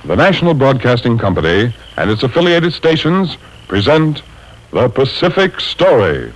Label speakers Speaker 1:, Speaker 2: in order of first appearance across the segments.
Speaker 1: The National Broadcasting Company and its affiliated stations present The Pacific Story.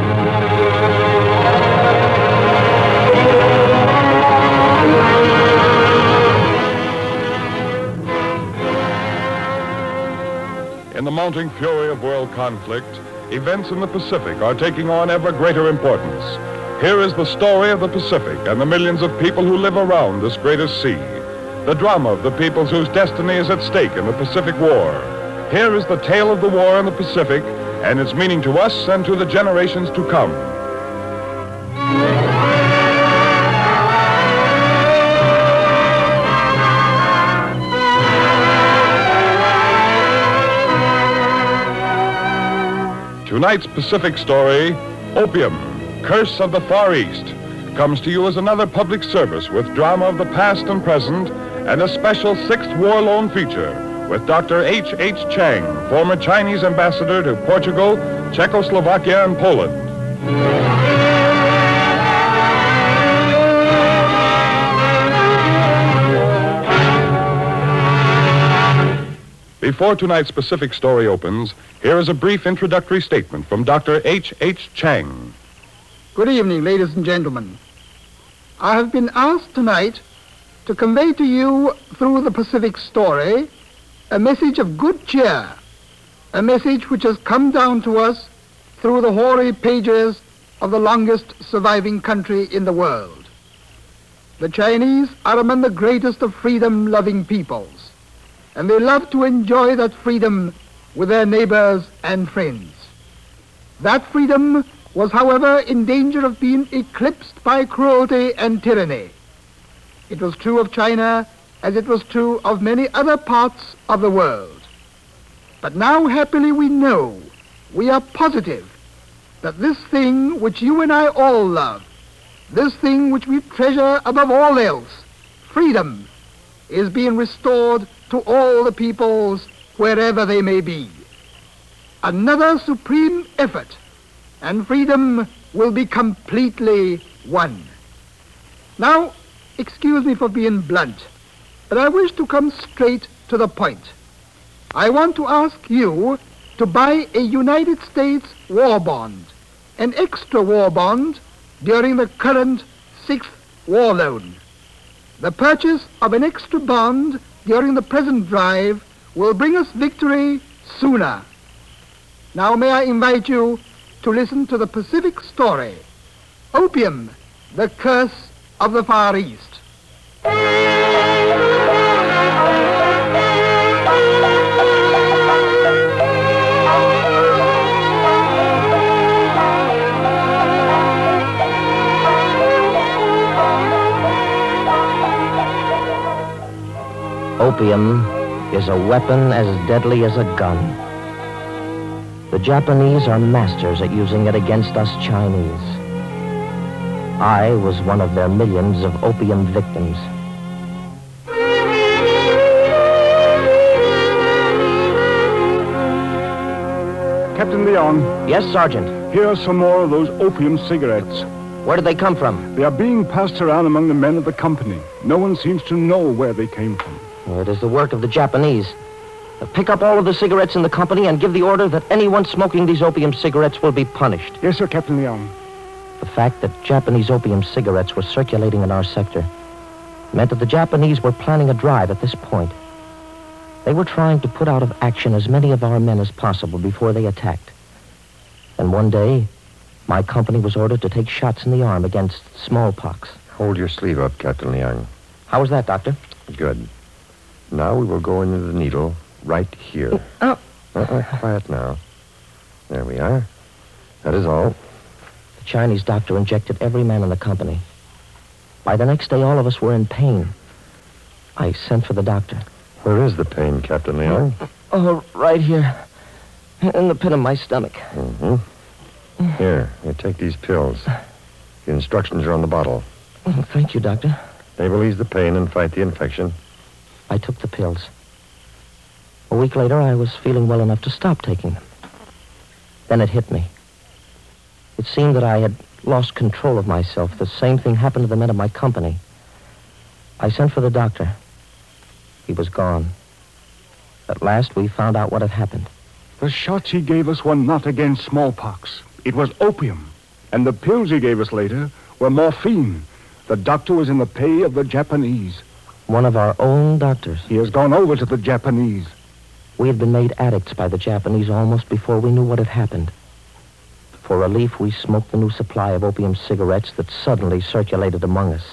Speaker 1: In the mounting fury of world conflict, events in the Pacific are taking on ever greater importance. Here is the story of the Pacific and the millions of people who live around this greatest sea. The drama of the peoples whose destiny is at stake in the Pacific War. Here is the tale of the war in the Pacific and its meaning to us and to the generations to come. Tonight's Pacific Story, Opium, Curse of the Far East, comes to you as another public service with drama of the past and present and a special 6th War Loan feature with Dr. H.H. Chang, former Chinese ambassador to Portugal, Czechoslovakia, and Poland. Before tonight's Pacific Story opens, here is a brief introductory statement from Dr. H.H. Chang.
Speaker 2: Good evening, ladies and gentlemen. I have been asked tonight to convey to you, through the Pacific Story, a message of good cheer, a message which has come down to us through the hoary pages of the longest surviving country in the world. The Chinese are among the greatest of freedom-loving peoples, and they love to enjoy that freedom with their neighbors and friends. That freedom was, however, in danger of being eclipsed by cruelty and tyranny. It was true of China as it was true of many other parts of the world. But now, happily, we are positive that this thing which you and I all love, this thing which we treasure above all else, freedom, is being restored to all the peoples wherever they may be. Another supreme effort, and freedom will be completely won. Now, excuse me for being blunt, but I wish to come straight to the point. I want to ask you to buy a United States war bond, an extra war bond during the current 6th war loan. The purchase of an extra bond during the present drive will bring us victory sooner. Now may I invite you to listen to the Pacific Story, Opium, the Curse of the Far East.
Speaker 3: Opium is a weapon as deadly as a gun. The Japanese are masters at using it against us Chinese. I was one of their millions of opium victims.
Speaker 4: Captain Leon.
Speaker 3: Yes, Sergeant.
Speaker 4: Here are some more of those opium cigarettes.
Speaker 3: Where did they come from?
Speaker 4: They are being passed around among the men of the company. No one seems to know where they came from.
Speaker 3: Well, it is the work of the Japanese. Pick up all of the cigarettes in the company and give the order that anyone smoking these opium cigarettes will be punished.
Speaker 4: Yes, sir, Captain Leon.
Speaker 3: The fact that Japanese opium cigarettes were circulating in our sector meant that the Japanese were planning a drive at this point. They were trying to put out of action as many of our men as possible before they attacked. And one day, my company was ordered to take shots in the arm against smallpox.
Speaker 5: Hold your sleeve up, Captain Leon.
Speaker 3: How was that, Doctor?
Speaker 5: Good. Now we will go into the needle right here.
Speaker 3: Oh.
Speaker 5: Quiet now. There we are. That is all.
Speaker 3: The Chinese doctor injected every man in the company. By the next day, all of us were in pain. I sent for the doctor.
Speaker 5: Where is the pain, Captain Leon?
Speaker 3: Oh, right here. In the pit of my stomach.
Speaker 5: Mm-hmm. Here, you take these pills. The instructions are on the bottle.
Speaker 3: Oh, thank you, Doctor.
Speaker 5: They will ease the pain and fight the infection.
Speaker 3: I took the pills. A week later, I was feeling well enough to stop taking them. Then it hit me. It seemed that I had lost control of myself. The same thing happened to the men of my company. I sent for the doctor. He was gone. At last, we found out what had happened.
Speaker 4: The shots he gave us were not against smallpox. It was opium. And the pills he gave us later were morphine. The doctor was in the pay of the Japanese.
Speaker 3: One of our own doctors.
Speaker 4: He has gone over to the Japanese.
Speaker 3: We had been made addicts by the Japanese almost before we knew what had happened. For relief, we smoked the new supply of opium cigarettes that suddenly circulated among us.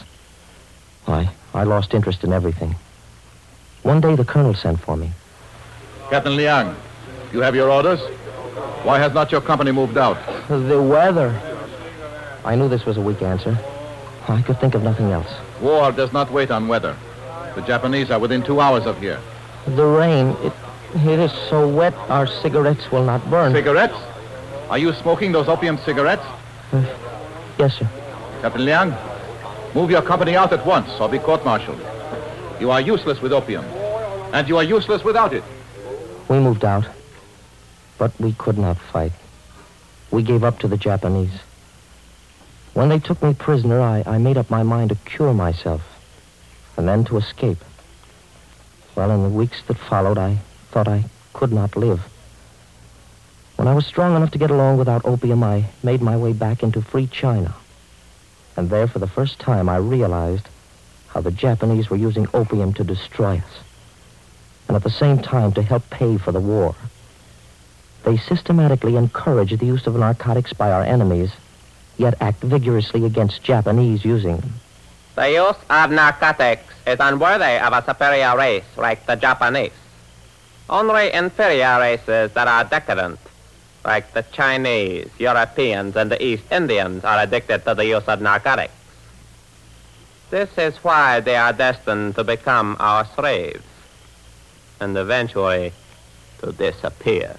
Speaker 3: I lost interest in everything. One day, the colonel sent for me.
Speaker 6: Captain Liang, you have your orders? Why has not your company moved out?
Speaker 3: The weather. I knew this was a weak answer. I could think of nothing else.
Speaker 6: War does not wait on weather. The Japanese are within 2 hours of here.
Speaker 3: The rain, it is so wet our cigarettes will not burn.
Speaker 6: Cigarettes? Are you smoking those opium cigarettes?
Speaker 3: Yes, sir.
Speaker 6: Captain Liang, move your company out at once or be court-martialed. You are useless with opium, and you are useless without it.
Speaker 3: We moved out, but we could not fight. We gave up to the Japanese. When they took me prisoner, I made up my mind to cure myself, and then to escape. Well, in the weeks that followed, I thought I could not live. When I was strong enough to get along without opium, I made my way back into free China. And there, for the first time, I realized how the Japanese were using opium to destroy us, and at the same time to help pay for the war. They systematically encouraged the use of narcotics by our enemies, yet act vigorously against Japanese using them.
Speaker 7: The use of narcotics is unworthy of a superior race like the Japanese. Only inferior races that are decadent, like the Chinese, Europeans, and the East Indians, are addicted to the use of narcotics. This is why they are destined to become our slaves, and eventually to disappear.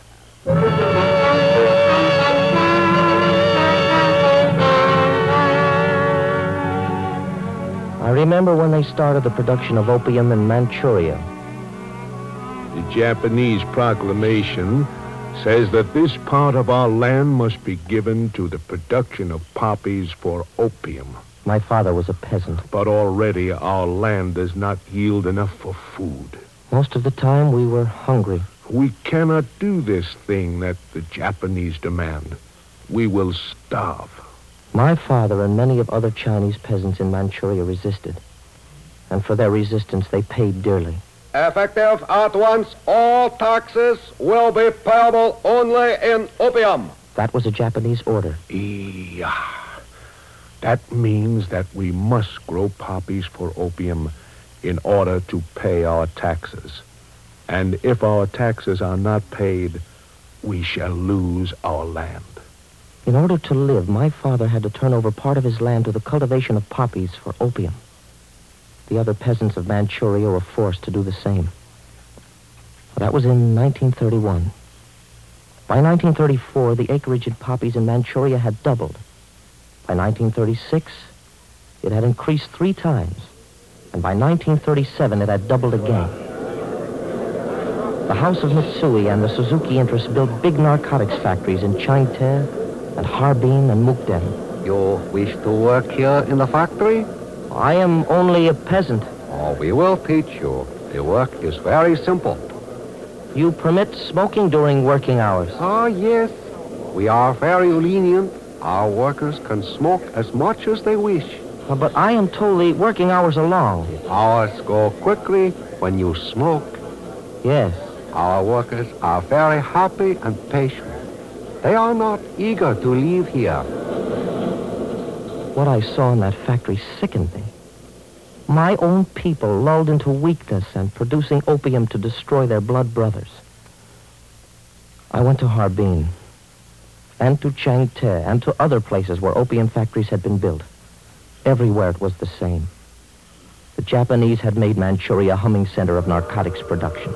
Speaker 3: I remember when they started the production of opium in Manchuria.
Speaker 8: The Japanese proclamation says that this part of our land must be given to the production of poppies for opium.
Speaker 3: My father was a peasant.
Speaker 8: But already our land does not yield enough for food.
Speaker 3: Most of the time, we were hungry.
Speaker 8: We cannot do this thing that the Japanese demand. We will starve.
Speaker 3: My father and many of other Chinese peasants in Manchuria resisted. And for their resistance, they paid dearly.
Speaker 9: Effective at once, all taxes will be payable only in opium.
Speaker 3: That was a Japanese order.
Speaker 8: Yeah. That means that we must grow poppies for opium in order to pay our taxes. And if our taxes are not paid, we shall lose our land.
Speaker 3: In order to live, my father had to turn over part of his land to the cultivation of poppies for opium. The other peasants of Manchuria were forced to do the same. That was in 1931. By 1934, the acreage of poppies in Manchuria had doubled. By 1936, it had increased 3 times. And by 1937, it had doubled again. The House of Mitsui and the Suzuki interests built big narcotics factories in Changte and Harbin and Mukden.
Speaker 9: You wish to work here in the factory?
Speaker 3: I am only a peasant.
Speaker 9: Oh, we will teach you. The work is very simple.
Speaker 3: You permit smoking during working hours?
Speaker 9: Oh, yes. We are very lenient. Our workers can smoke as much as they wish.
Speaker 3: But I am told the working hours are long.
Speaker 9: Hours go quickly when you smoke.
Speaker 3: Yes.
Speaker 9: Our workers are very happy and patient. They are not eager to leave here.
Speaker 3: What I saw in that factory sickened me. My own people lulled into weakness and producing opium to destroy their blood brothers. I went to Harbin and to Changte and to other places where opium factories had been built. Everywhere it was the same. The Japanese had made Manchuria a humming center of narcotics production.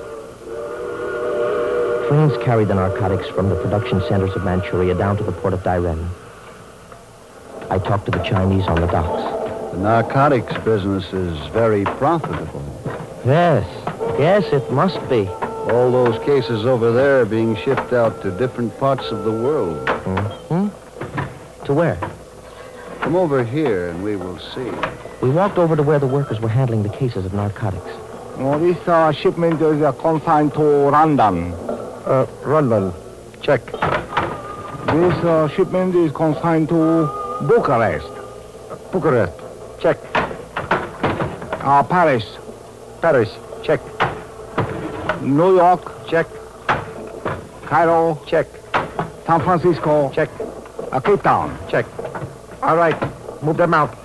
Speaker 3: Trains carried the narcotics from the production centers of Manchuria down to the port of Dairen. I talked to the Chinese on the docks.
Speaker 10: The narcotics business is very profitable.
Speaker 3: Yes, it must be.
Speaker 10: All those cases over there are being shipped out to different parts of the world.
Speaker 3: Mm-hmm. To where?
Speaker 10: Come over here and we will see.
Speaker 3: We walked over to where the workers were handling the cases of narcotics.
Speaker 4: This shipment is consigned to London.
Speaker 5: London. Check.
Speaker 4: This shipment is consigned to Bucharest.
Speaker 5: Bucharest. Check.
Speaker 4: Paris.
Speaker 5: Paris. Check.
Speaker 4: New York.
Speaker 5: Check.
Speaker 4: Cairo.
Speaker 5: Check.
Speaker 4: San Francisco.
Speaker 5: Check.
Speaker 4: Cape Town.
Speaker 5: Check. All right. Move them out.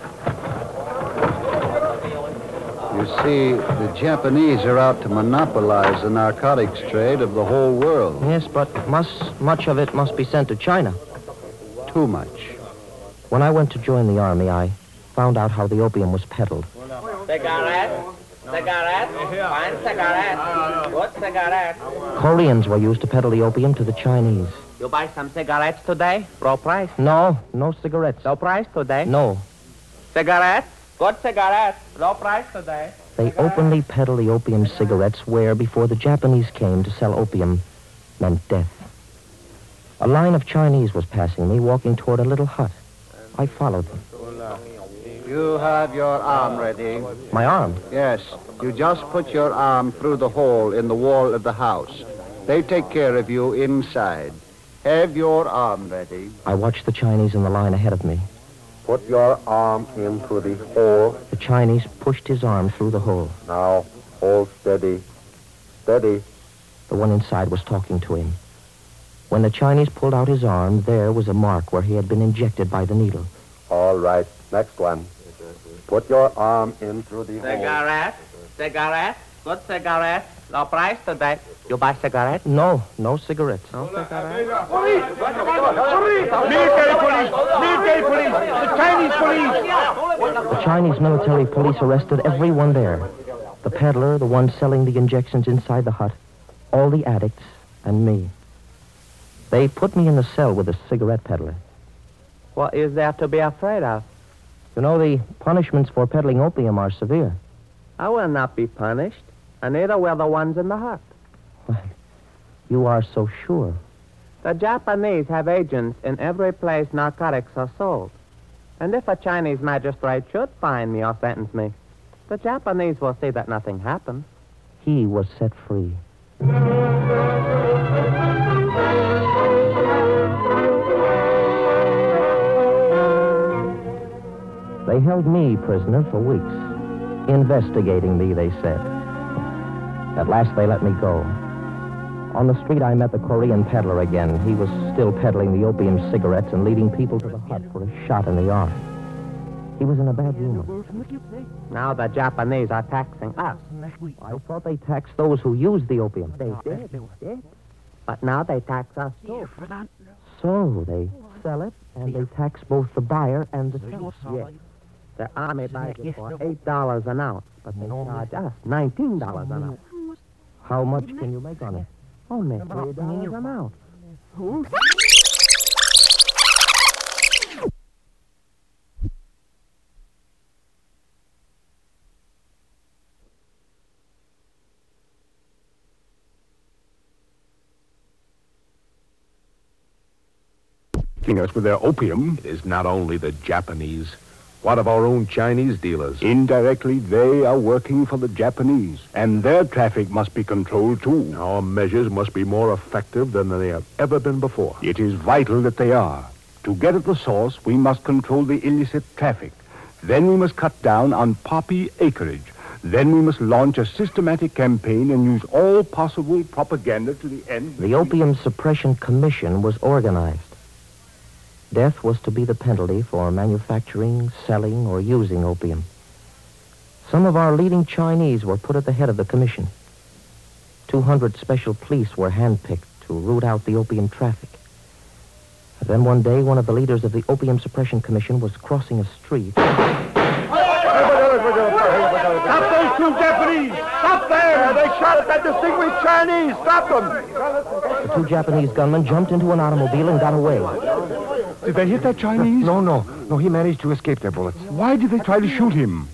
Speaker 10: You see, the Japanese are out to monopolize the narcotics trade of the whole world.
Speaker 3: Yes, but much of it must be sent to China.
Speaker 10: Too much.
Speaker 3: When I went to join the army, I found out how the opium was peddled.
Speaker 7: Cigarette. Fine cigarette. Good cigarette.
Speaker 3: Koreans were used to peddle the opium to the Chinese.
Speaker 7: You buy some cigarettes today? Low price.
Speaker 3: No cigarettes.
Speaker 7: Low price today?
Speaker 3: No.
Speaker 7: Cigarettes? Good cigarettes. Low price today.
Speaker 3: They openly peddled the opium cigarettes where, before the Japanese came to sell opium, meant death. A line of Chinese was passing me, walking toward a little hut. I followed them.
Speaker 10: You have your arm ready.
Speaker 3: My arm?
Speaker 10: Yes. You just put your arm through the hole in the wall of the house. They take care of you inside. Have your arm ready.
Speaker 3: I watched the Chinese in the line ahead of me.
Speaker 5: Put your arm in through the hole.
Speaker 3: The Chinese pushed his arm through the hole.
Speaker 5: Now, hold steady. Steady.
Speaker 3: The one inside was talking to him. When the Chinese pulled out his arm, there was a mark where he had been injected by the needle.
Speaker 5: All right. Next one. Put your arm in through the hole.
Speaker 7: Cigarette. Good cigarette. Low price today. You buy cigarette?
Speaker 3: No cigarettes.
Speaker 7: No cigarette.
Speaker 4: Military police! Military police! The Chinese police!
Speaker 3: The Chinese military police arrested everyone there. The peddler, the one selling the injections inside the hut, all the addicts, and me. They put me in the cell with the cigarette peddler.
Speaker 7: What is there to be afraid of?
Speaker 3: You know, the punishments for peddling opium are severe.
Speaker 7: I will not be punished, and neither will the ones in the hut.
Speaker 3: You are so sure.
Speaker 7: The Japanese have agents in every place narcotics are sold. And if a Chinese magistrate should find me or sentence me, the Japanese will see that nothing happened.
Speaker 3: He was set free. They held me prisoner for weeks. Investigating me, they said. At last, they let me go. On the street, I met the Korean peddler again. He was still peddling the opium cigarettes and leading people to the hut for a shot in the arm. He was in a bad humor.
Speaker 7: Now the Japanese are taxing us.
Speaker 3: I thought they taxed those who used the opium.
Speaker 7: They did. But now they tax us, too.
Speaker 3: So they sell it, and they tax both the buyer and the seller.
Speaker 7: Yes. The army buys it for $8 an ounce, but they charge us $19 an ounce.
Speaker 3: How much can you make on it?
Speaker 7: Only $3 an ounce.
Speaker 4: Us with their opium.
Speaker 8: It is not only the Japanese. What of our own Chinese dealers?
Speaker 4: Indirectly, they are working for the Japanese, and their traffic must be controlled, too.
Speaker 8: Our measures must be more effective than they have ever been before.
Speaker 4: It is vital that they are. To get at the source, we must control the illicit traffic. Then we must cut down on poppy acreage. Then we must launch a systematic campaign and use all possible propaganda to the end.
Speaker 3: The Opium Suppression Commission was organized. Death was to be the penalty for manufacturing, selling, or using opium. Some of our leading Chinese were put at the head of the commission. 200 special police were handpicked to root out the opium traffic. And then one day, one of the leaders of the Opium Suppression Commission was crossing a street.
Speaker 4: Stop those two Japanese! Stop them! They shot at that distinguished Chinese! Stop them!
Speaker 3: The two Japanese gunmen jumped into an automobile and got away.
Speaker 4: Did they hit that Chinese?
Speaker 5: No. He managed to escape their bullets.
Speaker 4: Why did they try to shoot him?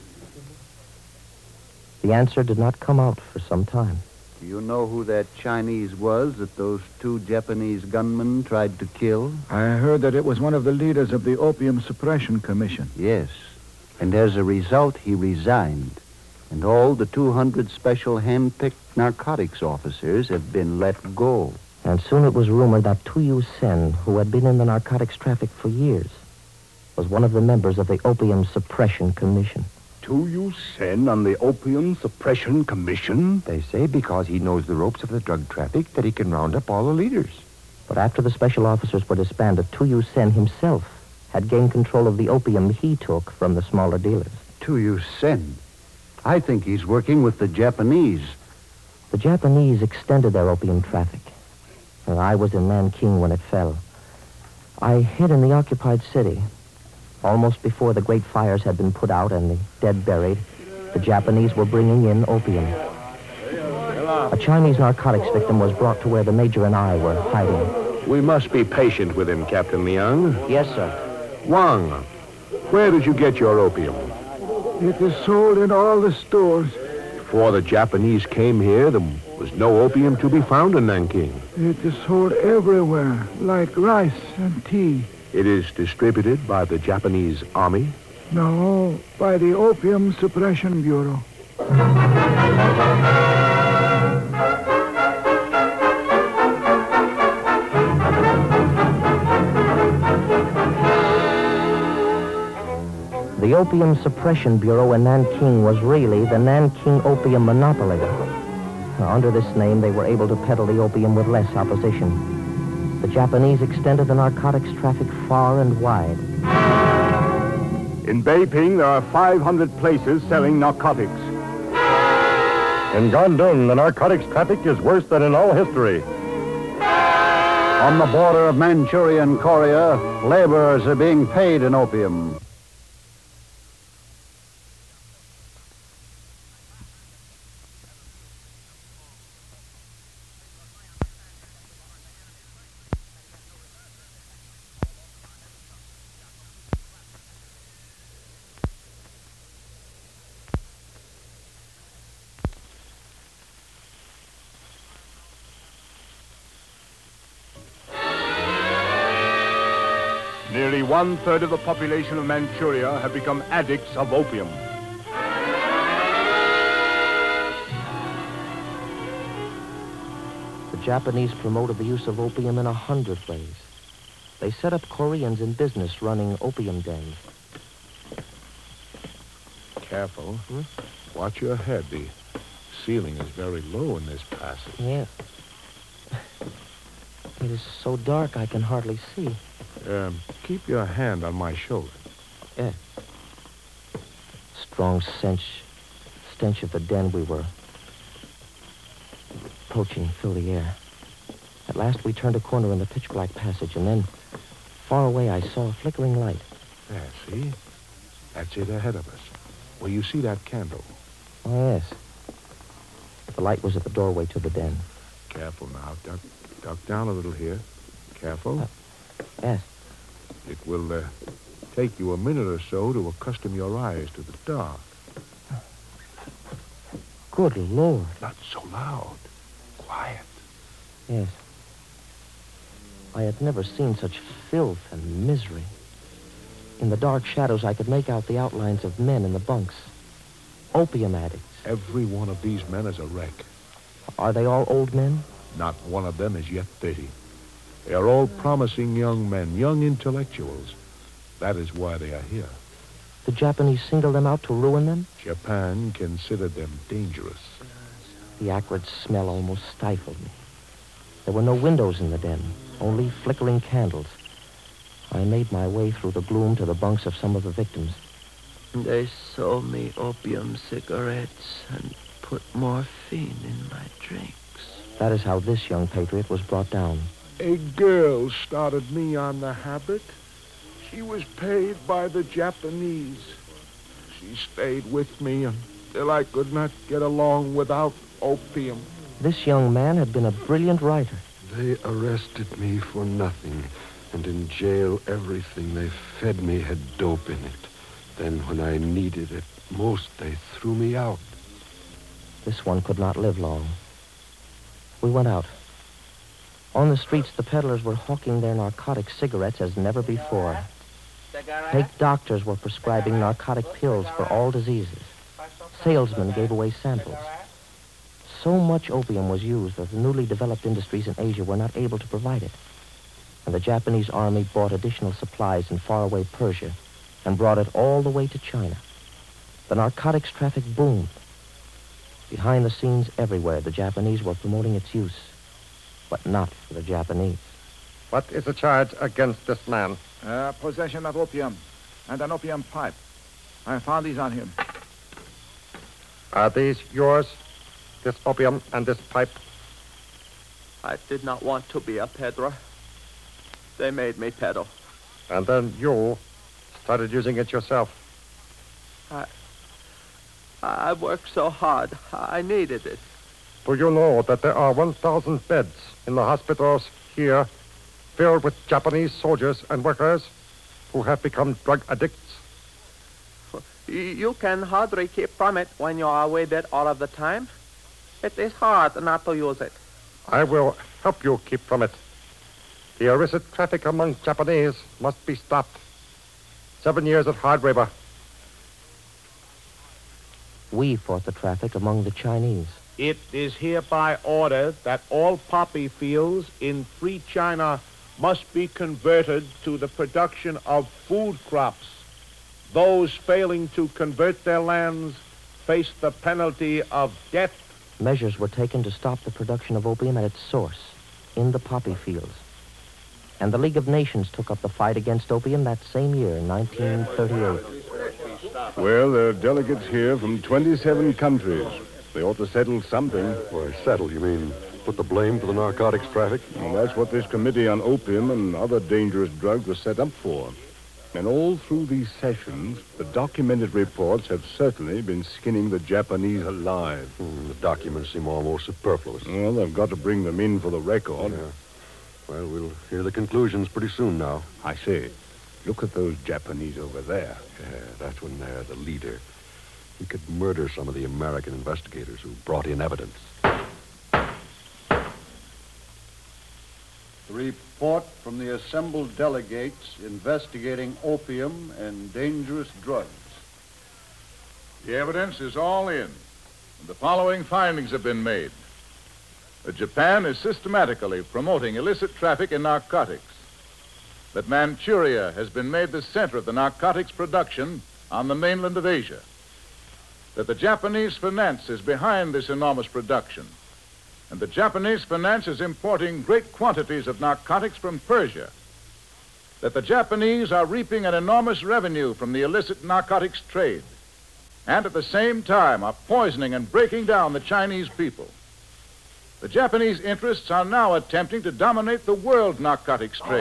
Speaker 3: The answer did not come out for some time.
Speaker 10: Do you know who that Chinese was that those two Japanese gunmen tried to kill?
Speaker 11: I heard that it was one of the leaders of the Opium Suppression Commission.
Speaker 10: Yes. And as a result, he resigned. And all the 200 special hand-picked narcotics officers have been let go.
Speaker 3: And soon it was rumored that Tuyu Sen, who had been in the narcotics traffic for years, was one of the members of the Opium Suppression Commission.
Speaker 4: Tuyu Sen on the Opium Suppression Commission?
Speaker 5: They say because he knows the ropes of the drug traffic that he can round up all the leaders.
Speaker 3: But after the special officers were disbanded, Tuyu Sen himself had gained control of the opium he took from the smaller dealers.
Speaker 10: Tuyu Sen? I think he's working with the Japanese.
Speaker 3: The Japanese extended their opium traffic. And I was in Nanking when it fell. I hid in the occupied city. Almost before the great fires had been put out and the dead buried, the Japanese were bringing in opium. A Chinese narcotics victim was brought to where the Major and I were hiding.
Speaker 8: We must be patient with him, Captain Liang.
Speaker 3: Yes, sir.
Speaker 8: Wang, where did you get your opium?
Speaker 11: It is sold in all the stores.
Speaker 8: Before the Japanese came here, there was no opium to be found in Nanking.
Speaker 11: It is sold everywhere, like rice and tea.
Speaker 8: It is distributed by the Japanese army?
Speaker 11: No, by the Opium Suppression Bureau.
Speaker 3: The Opium Suppression Bureau in Nanking was really the Nanking Opium Monopoly. Under this name, they were able to peddle the opium with less opposition. The Japanese extended the narcotics traffic far and wide.
Speaker 4: In Beiping, there are 500 places selling narcotics.
Speaker 5: In Gandun, the narcotics traffic is worse than in all history.
Speaker 10: On the border of Manchuria and Korea, laborers are being paid in opium.
Speaker 4: Nearly 1/3 of the population of Manchuria have become addicts of opium.
Speaker 3: The Japanese promoted the use of opium in 100 ways. They set up Koreans in business running opium dens.
Speaker 8: Careful. Watch your head. The ceiling is very low in this passage.
Speaker 3: Yeah. It is so dark I can hardly see.
Speaker 8: Keep your hand on my shoulder.
Speaker 3: Yeah. Strong stench of the den we were approaching filled the air. At last we turned a corner in the pitch-black passage, and then far away I saw a flickering light.
Speaker 8: There, see? That's it ahead of us. Well, you see that candle?
Speaker 3: Oh, yes. The light was at the doorway to the den.
Speaker 8: Careful now. Duck down a little here. Careful.
Speaker 3: Yes.
Speaker 8: It will take you a minute or so to accustom your eyes to the dark.
Speaker 3: Good Lord.
Speaker 8: Not so loud. Quiet.
Speaker 3: Yes. I had never seen such filth and misery. In the dark shadows, I could make out the outlines of men in the bunks. Opium addicts.
Speaker 8: Every one of these men is a wreck.
Speaker 3: Are they all old men?
Speaker 8: Not one of them is yet 30. They are all promising young men, young intellectuals. That is why they are here.
Speaker 3: The Japanese single them out to ruin them?
Speaker 8: Japan considered them dangerous.
Speaker 3: The acrid smell almost stifled me. There were no windows in the den, only flickering candles. I made my way through the gloom to the bunks of some of the victims.
Speaker 12: They sold me opium cigarettes and put morphine in my drinks.
Speaker 3: That is how this young patriot was brought down.
Speaker 8: A girl started me on the habit. She was paid by the Japanese. She stayed with me until I could not get along without opium.
Speaker 3: This young man had been a brilliant writer.
Speaker 9: They arrested me for nothing, and in jail everything they fed me had dope in it. Then when I needed it most, they threw me out.
Speaker 3: This one could not live long. We went out. On the streets, the peddlers were hawking their narcotic cigarettes as never before. Fake doctors were prescribing narcotic pills for all diseases. Salesmen gave away samples. So much opium was used that the newly developed industries in Asia were not able to provide it. And the Japanese army bought additional supplies in faraway Persia and brought it all the way to China. The narcotics traffic boomed. Behind the scenes everywhere, the Japanese were promoting its use, but not for the Japanese.
Speaker 5: What is the charge against this man?
Speaker 13: Possession of opium and an opium pipe. I found these on him.
Speaker 5: Are these yours? This opium and this pipe?
Speaker 12: I did not want to be a peddler. They made me peddle.
Speaker 5: And then you started using it yourself.
Speaker 12: I worked so hard. I needed it.
Speaker 5: Do you know that there are 1,000 beds in the hospitals here filled with Japanese soldiers and workers who have become drug addicts?
Speaker 7: You can hardly keep from it when you are with it all of the time. It is hard not to use it.
Speaker 5: I will help you keep from it. The illicit traffic among Japanese must be stopped. 7 years of hard labor.
Speaker 3: We fought the traffic among the Chinese.
Speaker 8: It is hereby ordered that all poppy fields in free China must be converted to the production of food crops. Those failing to convert their lands face the penalty of death.
Speaker 3: Measures were taken to stop the production of opium at its source, in the poppy fields. And the League of Nations took up the fight against opium that same year, in 1938.
Speaker 4: Well, there are delegates here from 27 countries. They ought to settle something.
Speaker 9: Why, settle, you mean put the blame for the narcotics traffic?
Speaker 4: Well, that's what this committee on opium and other dangerous drugs was set up for. And all through these sessions, the documented reports have certainly been skinning the Japanese alive.
Speaker 9: The documents seem almost superfluous.
Speaker 4: Well, they've got to bring them in for the record.
Speaker 9: Yeah. Well, we'll hear the conclusions pretty soon now.
Speaker 4: I say, look at those Japanese over there.
Speaker 9: Yeah, that's when they're the leader. We could murder some of the American investigators who brought in evidence.
Speaker 10: The report from the assembled delegates investigating opium and dangerous drugs.
Speaker 6: The evidence is all in, and the following findings have been made. That Japan is systematically promoting illicit traffic in narcotics. That Manchuria has been made the center of the narcotics production on the mainland of Asia. That the Japanese finance is behind this enormous production. And the Japanese finance is importing great quantities of narcotics from Persia. That the Japanese are reaping an enormous revenue from the illicit narcotics trade. And at the same time are poisoning and breaking down the Chinese people. The Japanese interests are now attempting to dominate the world narcotics trade.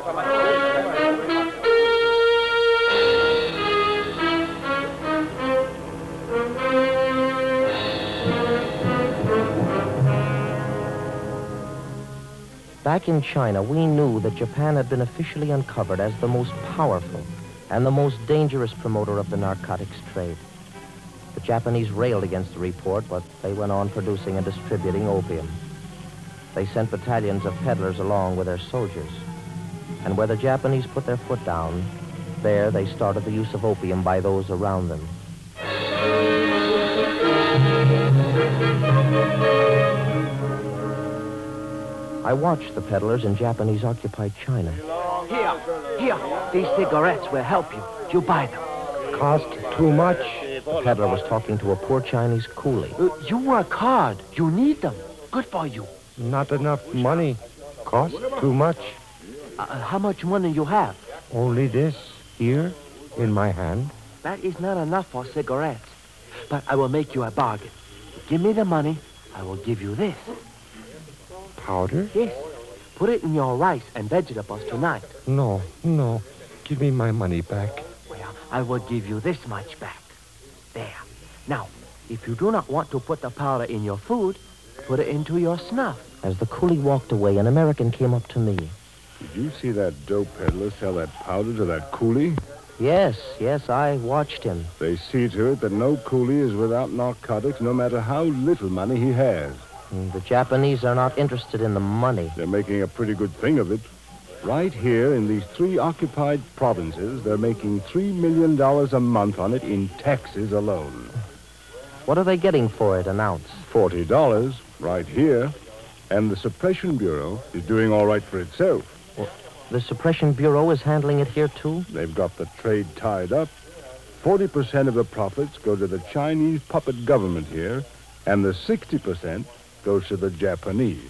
Speaker 3: Back in China, we knew that Japan had been officially uncovered as the most powerful and the most dangerous promoter of the narcotics trade. The Japanese railed against the report, but they went on producing and distributing opium. They sent battalions of peddlers along with their soldiers. And where the Japanese put their foot down, there they started the use of opium by those around them. I watched the peddlers in Japanese-occupied China.
Speaker 12: Here. These cigarettes will help you. You buy them.
Speaker 3: Cost too much? The peddler was talking to a poor Chinese coolie.
Speaker 12: You work hard. You need them. Good for you.
Speaker 5: Not enough money. Cost too much.
Speaker 12: How much money you have?
Speaker 5: Only this, here, in my hand.
Speaker 12: That is not enough for cigarettes. But I will make you a bargain. Give me the money. I will give you this.
Speaker 5: Powder?
Speaker 12: Yes. Put it in your rice and vegetables tonight.
Speaker 5: No. Give me my money back.
Speaker 12: Well, I will give you this much back. There. Now, if you do not want to put the powder in your food, put it into your snuff.
Speaker 3: As the coolie walked away, an American came up to me.
Speaker 4: Did you see that dope peddler sell that powder to that coolie?
Speaker 3: Yes, I watched him.
Speaker 4: They see to it that no coolie is without narcotics, no matter how little money he has.
Speaker 3: The Japanese are not interested in the money.
Speaker 4: They're making a pretty good thing of it. Right here in these 3 occupied provinces, they're making $3 million a month on it in taxes alone.
Speaker 3: What are they getting for it an ounce?
Speaker 8: $40 right here. And the Suppression Bureau is doing all right for itself.
Speaker 3: Well, the Suppression Bureau is handling it here, too?
Speaker 8: They've got the trade tied up. 40% of the profits go to the Chinese puppet government here, and the 60% goes to the Japanese.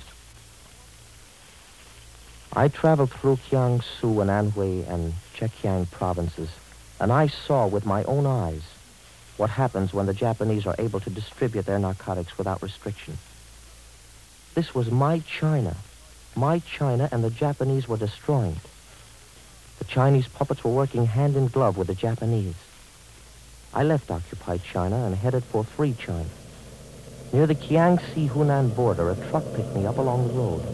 Speaker 3: I traveled through Jiangsu and Anhui and Zhejiang provinces, and I saw with my own eyes what happens when the Japanese are able to distribute their narcotics without restriction. This was my China, and the Japanese were destroying it. The Chinese puppets were working hand in glove with the Japanese. I left occupied China and headed for free China. Near the Jiangxi-Hunan border, a truck picked me up along the road.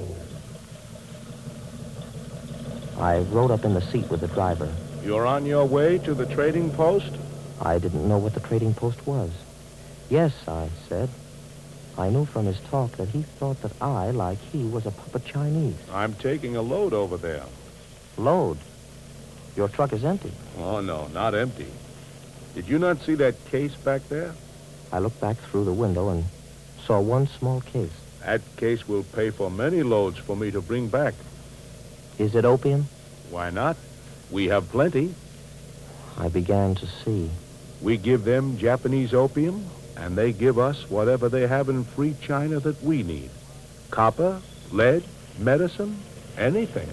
Speaker 3: I rode up in the seat with the driver.
Speaker 8: You're on your way to the trading post?
Speaker 3: I didn't know what the trading post was. Yes, I said. I knew from his talk that he thought that I, like he, was a puppet Chinese.
Speaker 8: I'm taking a load over there.
Speaker 3: Load? Your truck is empty.
Speaker 8: Oh, no, not empty. Did you not see that case back there?
Speaker 3: I looked back through the window and saw one small case.
Speaker 8: That case will pay for many loads for me to bring back.
Speaker 3: Is it opium?
Speaker 8: Why not? We have plenty.
Speaker 3: I began to see.
Speaker 8: We give them Japanese opium, and they give us whatever they have in free China that we need. Copper, lead, medicine, anything.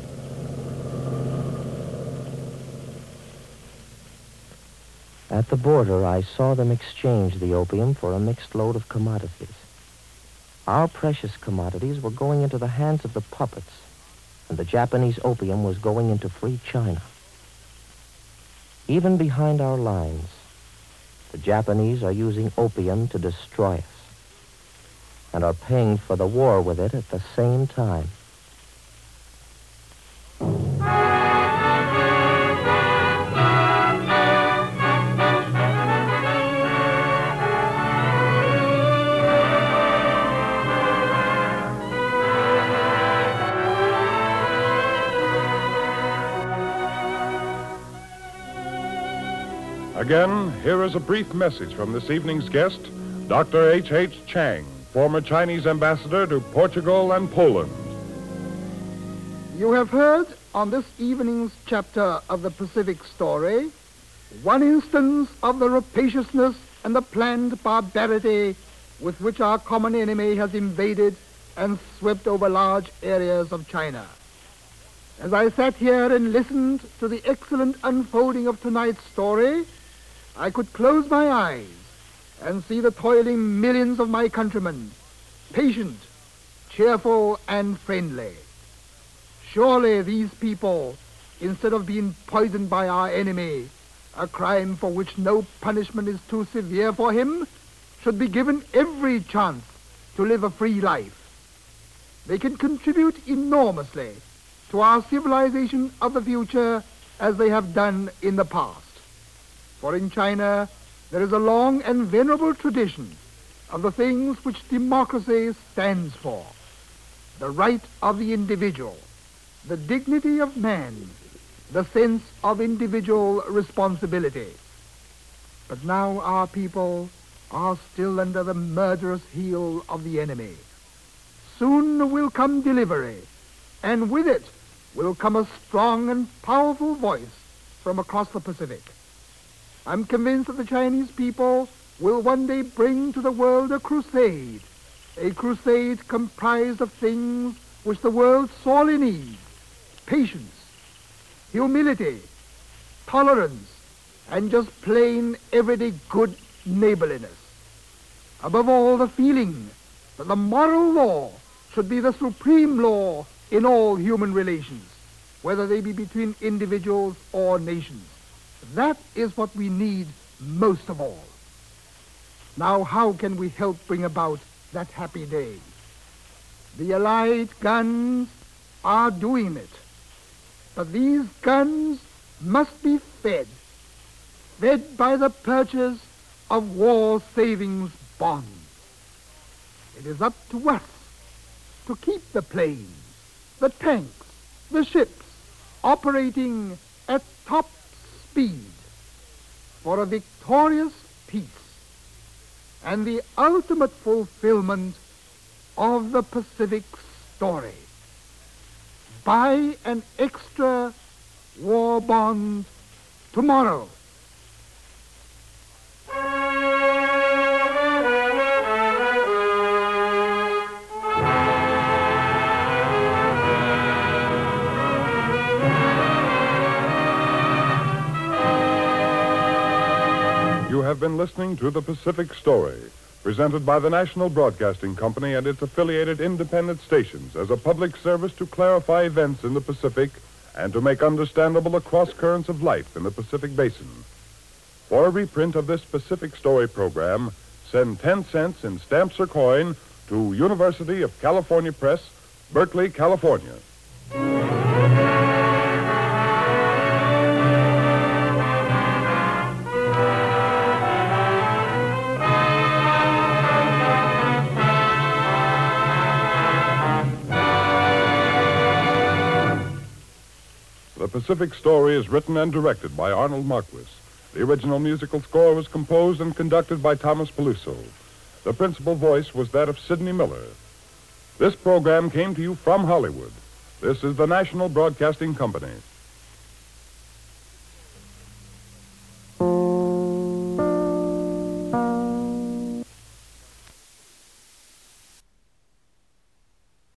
Speaker 3: At the border, I saw them exchange the opium for a mixed load of commodities. Our precious commodities were going into the hands of the puppets, and the Japanese opium was going into free China. Even behind our lines, the Japanese are using opium to destroy us and are paying for the war with it at the same time.
Speaker 1: Again, here is a brief message from this evening's guest, Dr. H.H. Chang, former Chinese ambassador to Portugal and Poland.
Speaker 2: You have heard on this evening's chapter of the Pacific Story one instance of the rapaciousness and the planned barbarity with which our common enemy has invaded and swept over large areas of China. As I sat here and listened to the excellent unfolding of tonight's story, I could close my eyes and see the toiling millions of my countrymen, patient, cheerful, and friendly. Surely these people, instead of being poisoned by our enemy, a crime for which no punishment is too severe for him, should be given every chance to live a free life. They can contribute enormously to our civilization of the future as they have done in the past. For in China, there is a long and venerable tradition of the things which democracy stands for: the right of the individual, the dignity of man, the sense of individual responsibility. But now our people are still under the murderous heel of the enemy. Soon will come delivery, and with it will come a strong and powerful voice from across the Pacific. I'm convinced that the Chinese people will one day bring to the world a crusade comprised of things which the world sorely needs: patience, humility, tolerance, and just plain everyday good neighborliness. Above all, the feeling that the moral law should be the supreme law in all human relations, whether they be between individuals or nations. That is what we need most of all. Now, how can we help bring about that happy day? The Allied guns are doing it. But these guns must be fed by the purchase of war savings bonds. It is up to us to keep the planes, the tanks, the ships operating at top speed for a victorious peace. and the ultimate fulfillment of the Pacific story. Buy an extra war bond tomorrow.
Speaker 1: You have been listening to The Pacific Story, presented by the National Broadcasting Company and its affiliated independent stations as a public service to clarify events in the Pacific and to make understandable the cross-currents of life in the Pacific Basin. For a reprint of this Pacific Story program, send 10 cents in stamps or coin to University of California Press, Berkeley, California. The Pacific Story is written and directed by Arnold Marquis. The original musical score was composed and conducted by Thomas Peluso. The principal voice was that of Sidney Miller. This program came to you from Hollywood. This is the National Broadcasting Company.